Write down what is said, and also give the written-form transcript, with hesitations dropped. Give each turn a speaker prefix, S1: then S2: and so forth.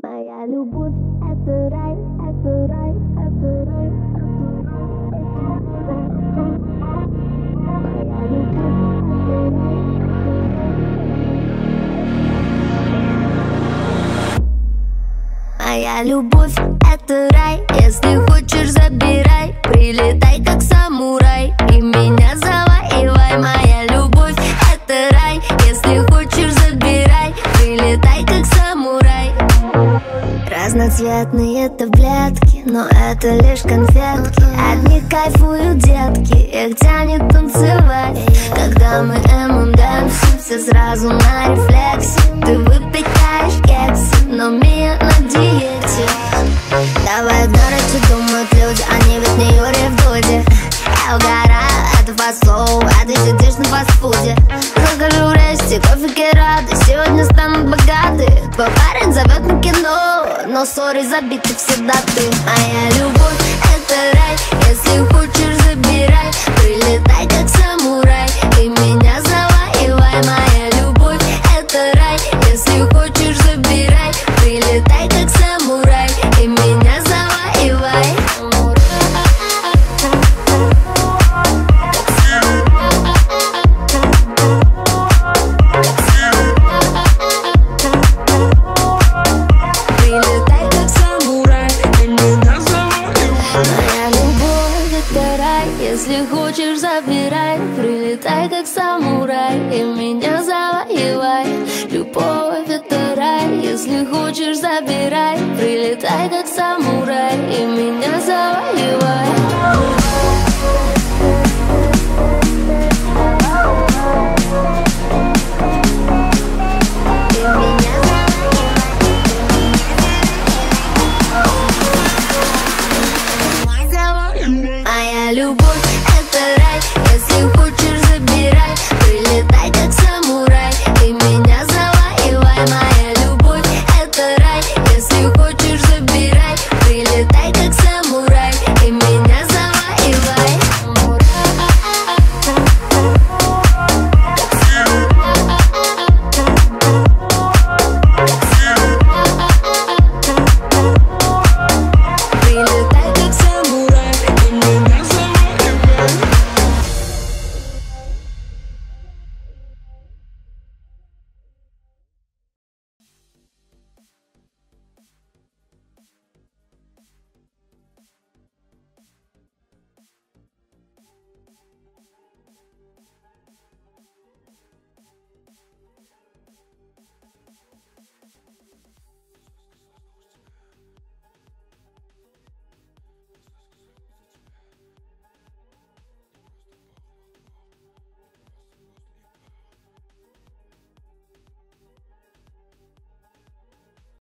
S1: Моя любовь — это рай, это рай, это рай, это рай. Моя любовь — это рай. Моя любовь — это рай, если хочешь, забирай. Прилетай, как самурай, и меня завоевай. Моя любовь — это рай, если хочешь, забирай. Прилетай, как самурай. Разноцветные таблетки, но это лишь конфетки. От них кайфуют детки, их тянет танцевать. Когда мы ММДМСим, все сразу на рефлексе. Ты выпекаешь кексы, но Мия на диете. Давай игнорить, что думают люди, они ведь не Юрий в Дуде. Я угораю, это фаст-флоу, а ты сидишь на фастфуде. Закажу рести, кофе керады, сегодня станут богаты. Твой парень зовет на кино, но сори, забиты все даты. Моя любовь — это рай, если хочешь, забирай. Прилетай, как самурай, и меня завоевай. Моя любовь — это рай, если хочешь, забирай. Прилетай, как самурай, и меня завоевай. Если хочешь, забирай. Прилетай, как самурай, и меня завоевай. Любовь — это рай, если хочешь, забирай. Прилетай, как самурай.